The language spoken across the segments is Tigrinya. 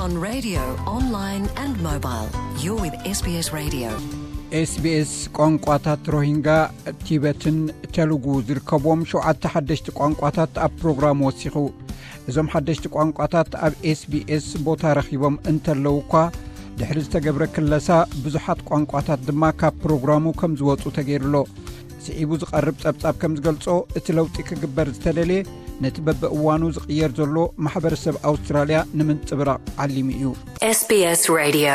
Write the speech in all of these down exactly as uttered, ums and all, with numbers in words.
on radio, online and mobile. You're with S B S Radio. S B S ቋንቋታት ሮሂንጋ ቲቤትን ተሉጉ ዝርከቦም ሸውዓተ ሓደሽቲ ቋንቋታት ኣብ ፕሮግራም ወሲኹ እዞም ሓደሽቲ ቋንቋታት ኣብ S B S ቦታ ረኺቦም እንተለውኳ ድሕሪ ዝተገብረ ክለሳ ብዙሓት ቋንቋታት ድማ ካብ ፕሮግራሙ ከም ዝወፁ ተገይሩሎ ስዒቡ ዝቐርብ ጸብጻብ ከም ዝገልጾ እቲ ለውጢ ክግበር ዝተደልየ ነቲ በብእዋኑ ዝቕየር ዘሎ ማሕበረሰብ ኣውስትራልያ ንምንጽብራቕ ዓሊሙ እዩ S B S Radio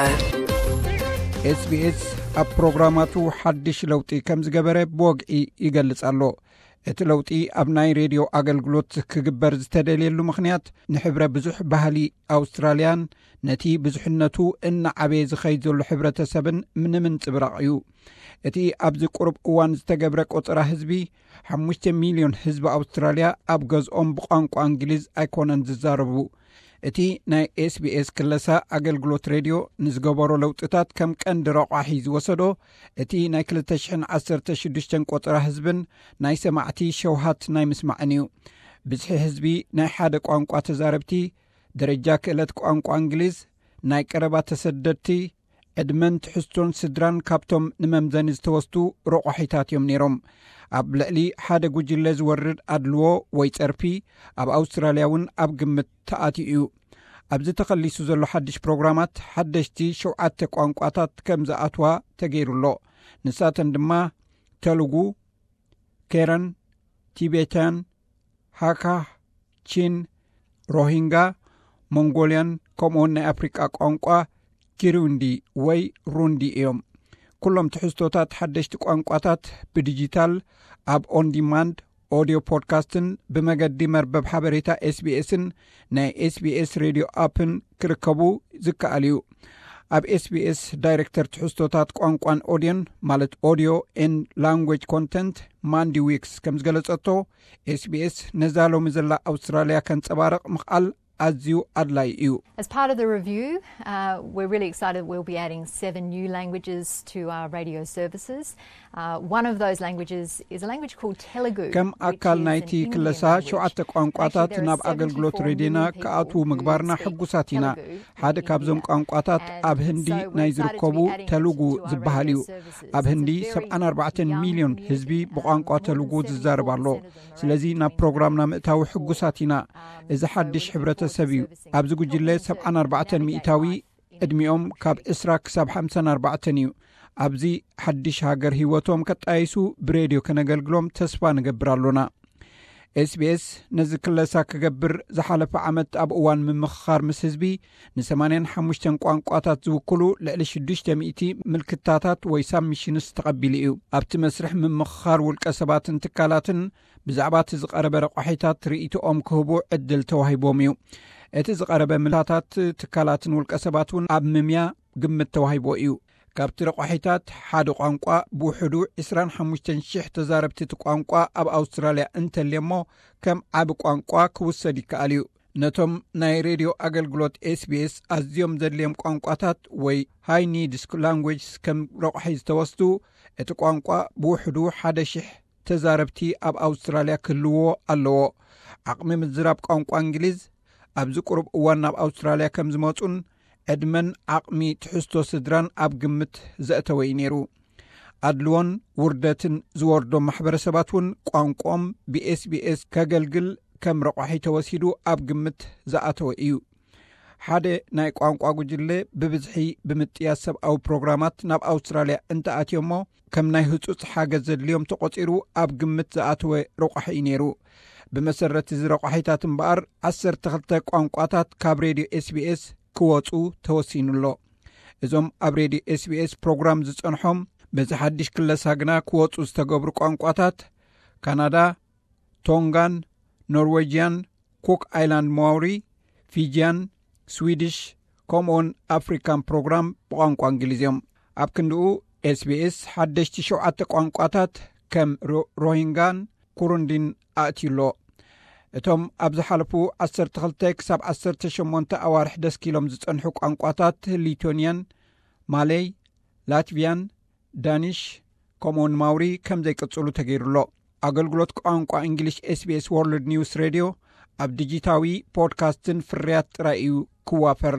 S B S ኣብ ፕሮግራማቱ ሓድሽ ለውጢ ከም ዝገበረ ብወግዒ ይገልጽ ኣሎ እቲ ለውጢ ኣብ ናይ ሬድዮ ኣገልግሎት ክግበር ዝተደልየሉ ምኽንያት ንሕብረ ብዙሕ ባህሊ ኣውስትራልያን ነቲ ብዙሕነቱ እናዓበየ ዝኸይድ ዘሎ ሕብረተሰብን ንምንጽብራቕ እዩ እቲ ኣብዚ ቁርብ እዋን ዝተገብረ ቆጽራ ህዝቢ ሓሙሽተ ሚልዮን ህዝቢ ኣውስትራልያ ኣብ ገዝኦም ብቋንቋ እንግሊዝ ኣይኮነን ዝዛረቡ እቲ ናይ S B S ክለሳ ኣገልግሎት ሬድዮ ንዝገበሮ ለውጥታት ከም ቀንዲ ረቋሒ ዝወሰዶ እቲ ናይ ክልተ ሽሕን ዓሰርተ ሽዱሽተን ቆጽራ ህዝብን ናይ ሰማዕቲ ሸውሃት ናይ ምስማዕን እዩ ብዝሒ ህዝቢ ናይ ሓደ ቋንቋ ተዛረብቲ ደረጃ ክእለት ቋንቋ እንግሊዝ ናይ ቀረባ ተሰደድቲ ዕድመን ትሕዝቶን ስድራን ካብቶም ንመምዘኒ ዝተወስዱ ረቋሒታት እዮም ነይሮም ኣብ ልዕሊ ሓደ ጉጅለ ዝወርድ ኣድልዎ ወይ ጸርፊ ኣብ ኣውስትራልያ እውን ኣብ ግምት ተኣትዩ እዩ ኣብዚ ተኸሊሱ ዘሎ ሓድሽ ፕሮግራማት ሓደሽቲ ሸውዓተ ቋንቋታት ከም ዝኣትዋ ተገይሩሎ ንሳተን ድማ ተሉጉ ኬረን ቲቤታን ሃካ ቺን ሮሂንጋ ሞንጎልያን ከምኡውን ናይ ኣፍሪቃ ቋንቋ ኪሩንዲ ወይ ሩንዲ እዮም ኩሎም ትሕዝቶታት ሓደሽቲ ቋንቋታት ብዲጂታል ኣብ ኦን ዲማንድ ኦዲዮ ፖድካስትን ብመገዲ መርበብ ሓበሬታ S B Sን ናይ S B S ሬድዮ ኣፕን ክርከቡ ዝከኣል እዩ ኣብ S B S ዳይሬክተር ትሕዝቶታት ቋንቋን ኦዲዮን ማለት ኦዲዮ ኤንድ ላንጉዌጅ ኮንተንት ማንዲ ዊክስ ከም ዝገለጸቶ S B S ነዛሎም ዘላ ኣውስትራልያ ከንጸባረቕ ምኽኣል azyu adlai you. As part of the review, uh, we're really excited we'll be adding seven new languages to our radio services. Uh, one of those languages is a language called Telugu. Kam akal naiti klasa shu'at qanqatat nab agalglot redina ka'atu migbarna higusatina hada kabzom qanqatat ab hindi nayzirkobu Telugu zibahaliu ab hindi seventy four million hizbi bqanqa Telugu zizarballo ስለዚህ ናብ ፕሮግራምና ምእታዊ ሕጉሳቲና እዚ ሓድሽ ሕብረተሰብዩ ኣብዚ ጉጅለ ሰብዓን ኣርባዕተን ሚእታዊ ዕድሚኦም ካብ ዕስራ ክሳብ ሓምሳን ኣርባዕተን እዩ ኣብዚ ሓድሽ ሃገር ህይወቶም ከጣይሱ ብሬድዮ ከነገልግሎም ተስፋ ንገብራሉና S B S ነዚ ክለሳ ክገብር ዝሓለፈ ዓመት ኣብ እዋን ምምኽኻር ምስ ህዝቢ ን85 ቋንቋታት ዝውክሉ ልዕሊ ሽዱሽተ ሚእቲ ምልክታታት ወይ ሳብሚሽንስ ተቐቢሉ እዩ ኣብቲ መስርሕ ምምኽኻር ውልቀ ሰባትን ትካላትን ብዛዕባ እቲ ዝቐረበ ረቋሒታት ርእይቶኦም ክህቡ ዕድል ተዋሂቦም እዩ እቲ ዝቐረበ ምልክታታት ትካላትን ውልቀ ሰባትን ኣብ ምምያ ግምት ተዋሂቦ እዩ ካብቲ ረቋሒታት ሓደ ቋንቋ ብውሕዱ عشرين وخمسة شح ተዛረብቲ ቋንቋ ኣብ ኣውስትራልያ እንተልየሞ ከም ዓብ ቋንቋ ክውሰድ ይከኣል እዩ ነቶም ናይ ሬድዮ ኣገልግሎት S B S ኣዝዮም ዘድልዮም ቋንቋታት ወይ ሃይ ኒድስ ላንጉዌጅስ ከም ረቋሒ ዝተወስዱ እቲ ቋንቋ ብውሕዱ ሓደ ሽሕ ተዛረብቲ ኣብ ኣውስትራልያ ክህልዎ ኣለዎ ዓቕሚ ምዝራብ ቋንቋ እንግሊዝ ኣብዚ ቁርብ እዋን ናብ ኣውስትራልያ ከም ዝመፁን ዕድመን ዓቕሚ ትሕዝቶ ስድራን ኣብ ግምት ዘእተወይ ነይሩ ኣድልዎን ውርደትን ዝወርዶም ማሕበረሰባት እውን ቋንቋም ብ S B S ከገልግል ከም ረቋሒ ተወሲዱ ኣብ ግምት ዝኣተወ እዩ ሓደ ናይ ቋንቋ ጉጅለ ብብዝሒ ብምጥያስ ሰብኣዊ ፕሮግራማት ናብ ኣውስትራልያ እንተኣትዮሞ ከም ናይ ህጹጽ ሓገዝ ዘድልዮም ተቆፂሩ ኣብ ግምት ዝኣተወ ረቋሒ ነይሩ ብመሰረት እዚ ረቋሒታት እምበኣር ዓሰርተ ክልተ ቋንቋታት ካብ ሬድዮ S B S ክወፁ ተወሲኑሎ እዞም ኣብ ሬድዮ S B S ፕሮግራም ዝጸንሖም በዚ ሓድሽ ክለሳ ግና ክወፁ ዝተገብሩ ቋንቋታት ካናዳ ቶንጋን ኖርዌጂያን ኩክ ኣይላንድ ማውሪ ፊጂያን ስዊዲሽ ከምኡውን ኣፍሪካን ፕሮግራም ብቋንቋ እንግሊዝዮም ኣብ ክንድኡ S B S ሓደሽቲ ሸውዓተ ቋንቋታት ከም ሮሂንጋን ኩሩንዲን ኣእትዩሎ እቶም ኣብ ዝሓለፉ ዓሰርተ ክልተ ክሳብ ዓሰርተ ሸሞንተ ኣዋርሕ ደስኪሎም ዝጸንሑ ቋንቋታት ሊቶኒያን ማሌይ ላትቪያን ዳኒሽ ከምኡውን ማውሪ ከም ዘይቅጽሉ ተገይሩሎ ኣገልግሎት ቋንቋ እንግሊሽ S B S World News Radio ኣብ ዲጂታዊ ፖድካስትን ፍርያት ጥራይ እዩ ክዋፈር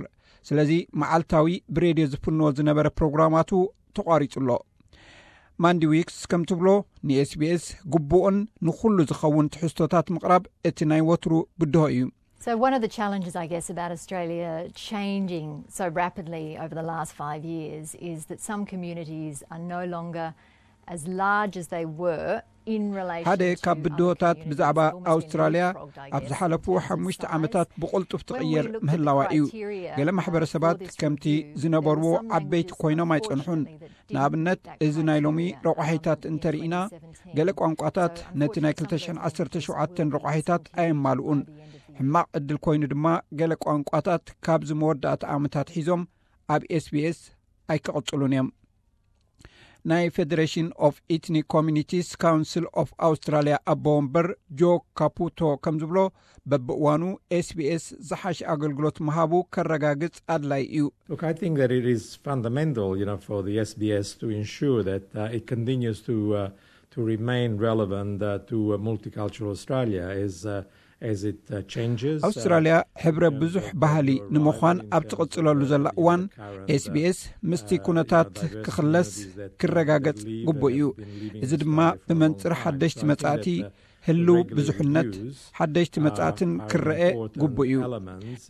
ስለዚ መዓልታዊ ብሬድዮ ዝፍንዎ ዝነበረ ፕሮግራማቱ ተቋሪጹሎ ማንዲ ዊክስ ከም ትብሎ ንኤስቢኤስ ግቡእን ንኹሉ ዝኸውን ትሕዝቶታት ምቕራብ እቲ ናይ ወትሩ ብድሆ እዩ So one of the challenges, I guess, about Australia changing so rapidly over the last five years is that some communities are no longer as large as they were in relation هذا to كاب بدوتات بزعبا أستراليا أبزحلفو أبزحلفو حمشت عمتات بقلت تغير مهلاوا إيو قال محبر سبات كمتي زنبرو عبيت كوينو ما يتنحون نابنت إذن لومي رقحيتات انترينا قال قوانقاتات نتنا كلتشن عشر تشوعاتن رقحيتات أي مالون حماق الدل كوينو دما قال قوانقاتات كابز موردات عمتات حيزوم أب إس بي إس أي كأطلونيم ناي Federation of Ethnic Communities Council of Australia أبومبر جو كابوتو كمزبلو ببقوانو إس بي إس زحاش أغلقلوت مهابو كالرقاقز أدلاي إيو. Look, I think that it is fundamental, you know, for the S B S to ensure that uh, it continues to uh, to remain relevant uh, to uh, multicultural Australia as uh, as it uh, changes. أستراليا حبر بزح بحالي نموخان أبتقصلو لزل أوان إس بي إس مستي كونتات كخلص كالرقاقت قبو إيو إذا دما بمنطر حدشت متعاتي هلو بزحنت حدشت متعاتن كالرقاء قبو إيو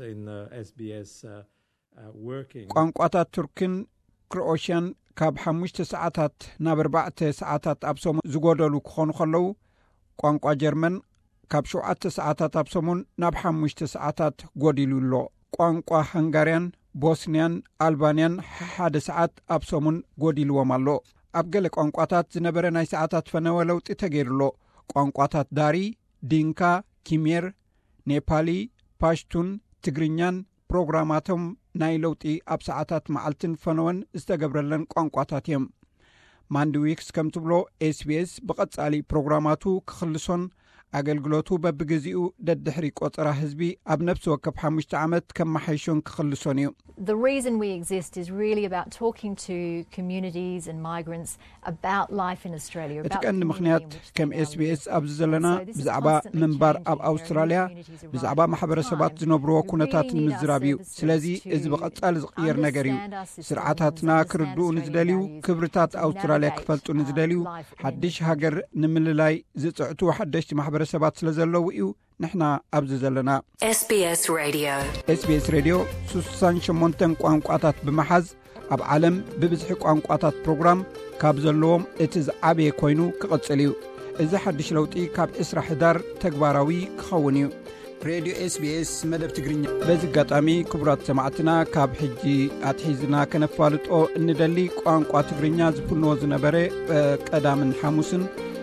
قوانقواتات تركن كروشيان كاب حموشت ساعتات نابر بعت ساعتات أبسوم زقودلو كخونو خلو قوانقوا جرمن ካብ ሸውዓተ ሰዓታት ኣብ ሰሙን ናብ ሓሙሽተ ሰዓታት ጎዲሉሎ ቋንቋ ሃንጋርያን ቦስኒያን ኣልባንያን ሓደ ሰዓት ኣብ ሰሙን ጎዲልዎም ኣሎ ኣብ ገለ ቋንቋታት ዝነበረ ናይ ሰዓታት ፈነወ ለውጢ ተገይሩሎ ቋንቋታት ዳሪ ዲንካ ኪሜር ኔፓሊ ፓሽቱን ትግርኛን ፕሮግራማቶም ናይ ለውጢ ኣብ ሰዓታት መዓልትን ፈነወን ዝተገብረለን ቋንቋታት እዮም ማንዲ ዊክስ ከም ትብሎ ኤስ ቢ ኤስ ብቐጻሊ ፕሮግራማቱ ክኽልሶን አገልግሎቱ በብግዚኡ ደድሕሪ ቆጽራ ህዝቢ ኣብ ነፍስ ወከፍ ሓሙሽተ ዓመት ከም ማሐይሾን ክኽልሶን እዩ The reason we exist is really about talking to communities and migrants about life in Australia. እቲ ቀንዲ ምኽንያት ከም ኤስ ቢ ኤስ ኣብዚ ዘለና ብዛዕባ ምንባር ኣብ ኣውስትራልያ ብዛዕባ ማሕበረሰባት ዝነብርዎ ኩነታት ንምዝራብ እዩ ስለዚ እዚ ብቐጻሊ ዝቕየር ነገር እዩ ስርዓታትና ክርድኡ ንዝደልዩ ክብርታት ኣውስትራልያ ክፈልጡ ንዝደልዩ ሓድሽ ሃገር ንምልላይ ዝጽዕቱ ሓደሽቲ ማሕበረሰባት ስለዘለዉ እዩ ንሕና ኣብዚ ዘለና S B S Radio S B S Radio ስልሳ ወሰን ቋንቋታት ብመሓዝ ኣብ ዓለም ብብዝሒ ቋንቋታት ፕሮግራም ካብ ዘለዎም እቲ ዝዓበየ ኮይኑ ክቕጽል እዩ እዚ ሓድሽ ለውጢ ካብ ዕስራ ሕዳር ተግባራዊ ክኸውን እዩ ሬድዮ ኤስ ቢ ኤስ መደብ ትግርኛ በዚ ኣጋጣሚ ክቡራት ሰማዕትና ካብ ሕጂ ኣትሒዝና ከነፋልጦ እንደሊ ቋንቋ ትግርኛ ዝፍንዎ ዝነበረ ቀዳምን ሓሙስን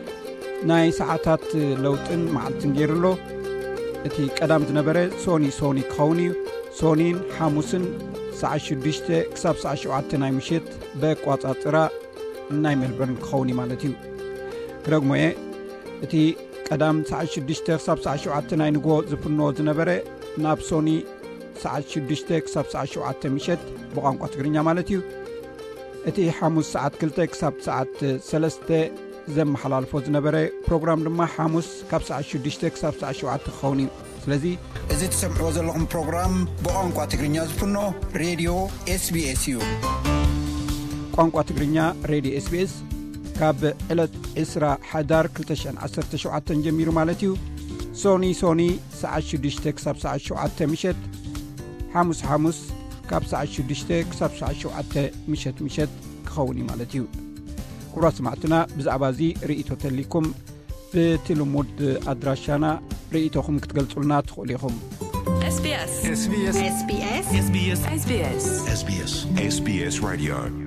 ናይ ሰዓታት ለውጥን መዓልትን ገይሩሎ እቲ ቀዳም ዝነበረ ሶኒ ሶኒ ክኸውን እዩ ሶኒን ሓሙስን ሰዓት ሽዱሽተ ክሳብ ሰዓት ሸውዓተ ናይ ምሽት በቋጻጽራ ናይ ሜልበርን ክኸውን ማለት እዩ ደግሞየ እቲ ቀዳም ሰዓት ሽዱሽተ ክሳብ ሰዓት ሸውዓተ ናይ ንጎ ዝፍንዎ ዝነበረ ናብ ሶኒ ሰዓት ሽዱሽተ ክሳብ ሰዓት ሸውዓተ ምሽት ብቋንቋ ትግርኛ ማለት እዩ እቲ ሓሙስ ሰዓት ክልተ ክሳብ ሰዓት ሰለስተ ዘመሓላልፎ ዝነበረ ፕሮግራም ድማ ሓሙስ ካብ ሰዓት ሽዱሽተ ክሳብ ሰዓት ሸውዓተ ክኸውን እዩ ስለዚ እዚ ትሰምዕዎ ዘለኹም ፕሮግራም ብቋንቋ ትግርኛ ዝፍኖ ሬድዮ ኤስ ቢ ኤስ እዩ ቋንቋ ትግርኛ ሬድዮ ኤስ ቢ ኤስ ካብ ዕለት ዕስራ ሓዳር ክልተ ሸሕን ዓሰርተ ሸውዓተ ጀሚሩ ማለት እዩ ሶኒ ሶኒ ሰዓት ሽዱሽተ ክሳብ ሰዓት ሸውዓተ ምሽት ሓሙስ ሓሙስ ካብ ሰዓት ሽዱሽተ ክሳብ ሰዓት ሸውዓተ ምሽት ምሽት ክኸውን እዩ ማለት እዩ ኩራት ሰማዕትና ብዛዕባ እዚ ርእይቶ ተሊኩም ብትልሙድ ኣድራሻና ርእይቶኹም ክትገልጹልና ትኽእሉ ኢኹም S B S S B S S B S S B S S B S S B S S B S Radio